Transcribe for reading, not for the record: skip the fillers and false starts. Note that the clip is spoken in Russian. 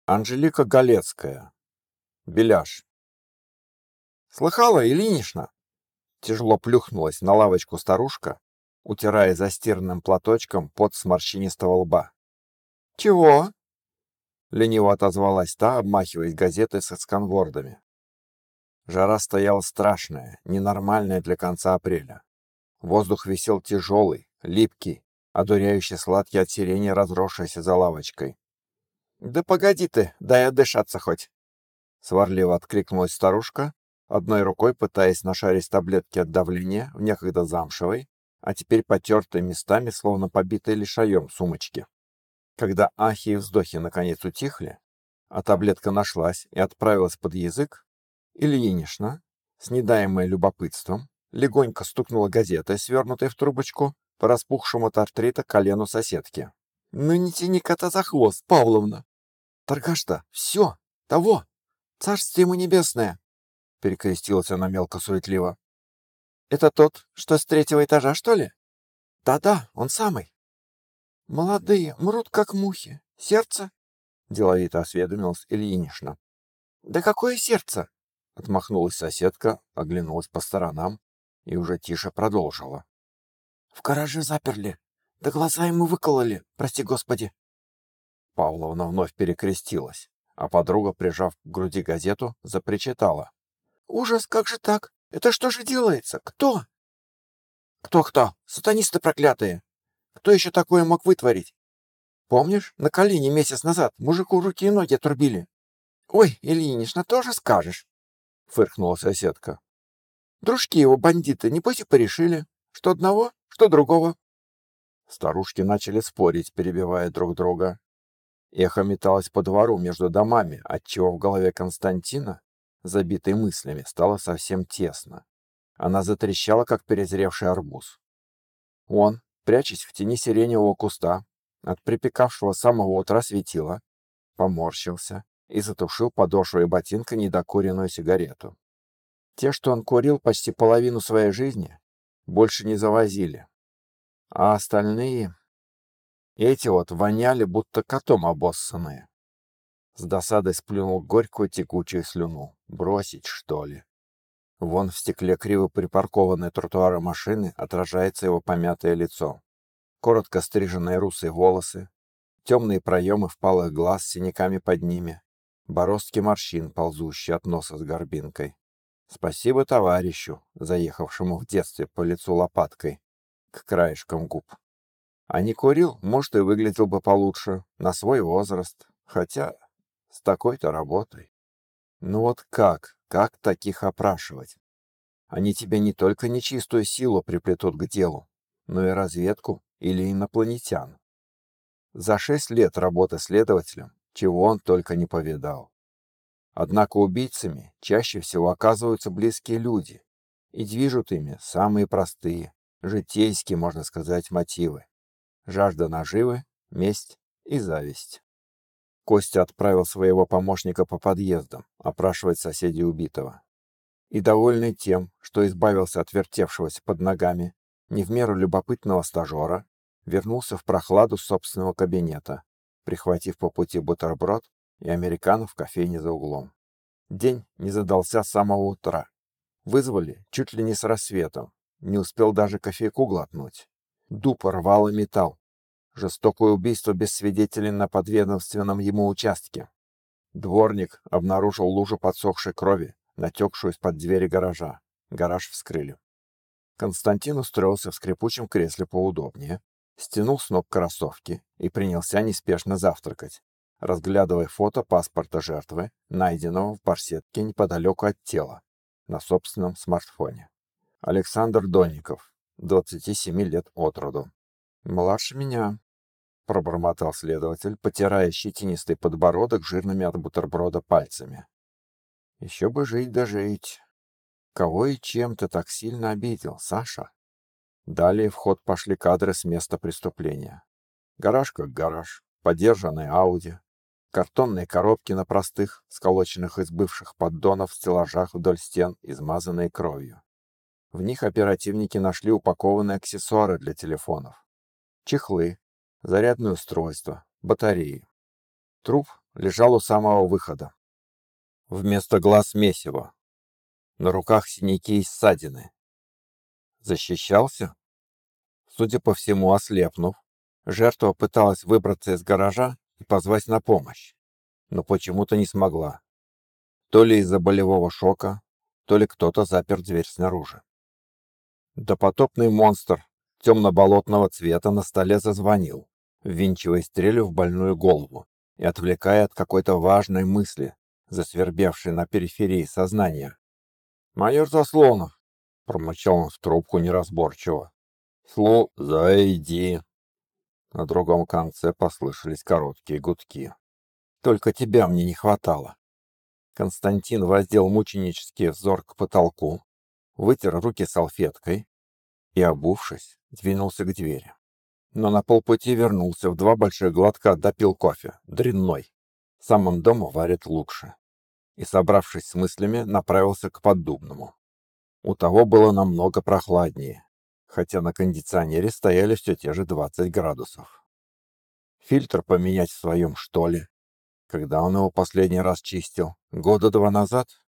Анжелика Галецкая. Беляш. «Слыхала, Ильинична?» Тяжело плюхнулась на лавочку старушка, утирая застиранным платочком пот с морщинистого лба. «Чего?» — лениво отозвалась та, обмахиваясь газетой со сканвордами. Жара стояла страшная, ненормальная для конца апреля. Воздух висел тяжелый, липкий, одуряюще сладкий от сирени, разросшийся за лавочкой. «Да погоди ты, дай отдышаться хоть!» Сварливо откликнулась старушка, одной рукой пытаясь нашарить таблетки от давления в некогда замшевой, а теперь потертой местами, словно побитой лишаем сумочки. Когда ахи и вздохи наконец утихли, а таблетка нашлась и отправилась под язык, Ильинична, снедаемая любопытством, легонько стукнула газетой, свернутой в трубочку, по распухшему от артрита колену соседки. «Ну не тяни кота за хвост, Павловна! Торгаш-то, все, того! Царствие ему небесное!» — перекрестилась она мелко-суетливо. «Это тот, что с третьего этажа, что ли?» «Да-да, он самый». «Молодые, мрут, как мухи. Сердце?» — деловито осведомилась Ильинична. «Да какое сердце?» — отмахнулась соседка, оглянулась по сторонам и уже тише продолжила. «В гараже заперли, да глаза ему выкололи, прости господи». Павловна вновь перекрестилась, а подруга, прижав к груди газету, запричитала. «Ужас, как же так? Это что же делается? Кто?» «Кто-кто? Сатанисты проклятые! Кто еще такое мог вытворить? Помнишь, на колени месяц назад мужику руки и ноги отрубили?» «Ой, Ильинична, тоже скажешь?» — фыркнула соседка. «Дружки его, бандиты, небось и порешили. Что одного, что другого». Старушки начали спорить, перебивая друг друга. Эхо металось по двору между домами, отчего в голове Константина, забитой мыслями, стало совсем тесно. Она затрещала, как перезревший арбуз. Он, прячась в тени сиреневого куста, от припекавшего с самого утра светила, поморщился и затушил подошвой ботинка недокуренную сигарету. Те, что он курил почти половину своей жизни, больше не завозили. А остальные... Эти вот воняли, будто котом обоссанные. С досадой сплюнул горькую текучую слюну. Бросить, что ли? Вон в стекле криво припаркованной тротуара машины отражается его помятое лицо. Коротко стриженные русые волосы, темные проемы впалых глаз с синяками под ними, бороздки морщин, ползущие от носа с горбинкой. Спасибо товарищу, заехавшему в детстве по лицу лопаткой к краешкам губ. А не курил, может, и выглядел бы получше, на свой возраст, хотя с такой-то работой. Ну вот как таких опрашивать? Они тебе не только нечистую силу приплетут к делу, но и разведку или инопланетян. За 6 лет работы следователем, чего он только не повидал. Однако убийцами чаще всего оказываются близкие люди, и движут ими самые простые, житейские, можно сказать, мотивы. Жажда наживы, месть и зависть. Костя отправил своего помощника по подъездам опрашивать соседей убитого. И, довольный тем, что избавился от вертевшегося под ногами не в меру любопытного стажера, вернулся в прохладу собственного кабинета, прихватив по пути бутерброд и американо в кофейне за углом. День не задался с самого утра. Вызвали чуть ли не с рассветом, не успел даже кофейку глотнуть. Дуб рвал и металл. Жестокое убийство без свидетелей на подведомственном ему участке. Дворник обнаружил лужу подсохшей крови, натекшую из-под двери гаража. Гараж вскрыли. Константин устроился в скрипучем кресле поудобнее, стянул с ног кроссовки и принялся неспешно завтракать, разглядывая фото паспорта жертвы, найденного в барсетке неподалеку от тела, на собственном смартфоне. Александр Донников, 27 лет от роду. «Младше меня», — пробормотал следователь, потирая щетинистый подбородок жирными от бутерброда пальцами. «Еще бы жить да жить. Кого и чем ты так сильно обидел, Саша?» Далее в ход пошли кадры с места преступления. Гараж как гараж, подержанный Ауди, картонные коробки на простых, сколоченных из бывших поддонов стеллажах вдоль стен, измазанные кровью. В них оперативники нашли упакованные аксессуары для телефонов. Чехлы, зарядное устройство, батареи. Труп Лежал у самого выхода. Вместо глаз месиво. На руках синяки и ссадины. Защищался? Судя по всему, ослепнув, жертва пыталась выбраться из гаража и позвать на помощь, но почему-то не смогла. То ли из-за болевого шока, то ли кто-то запер дверь снаружи. Допотопный монстр темно-болотного цвета на столе зазвонил, ввинчивая стрелю в больную голову и отвлекая от какой-то важной мысли, засвербевшей на периферии сознания. «Майор Заслонов!» — промычал он в трубку неразборчиво. «Зайди!» На другом конце послышались короткие гудки. «Только тебя мне не хватало!» Константин воздел мученический взор к потолку, вытер руки салфеткой и, обувшись, двинулся к двери. Но на полпути вернулся, в 2 больших глотка допил кофе, дрянной. Сам он дома варит лучше. И, собравшись с мыслями, направился к Поддубному. У того было намного прохладнее, хотя на кондиционере стояли все те же 20 градусов. Фильтр поменять в своем, что ли? Когда он его последний раз чистил? Года 2 назад?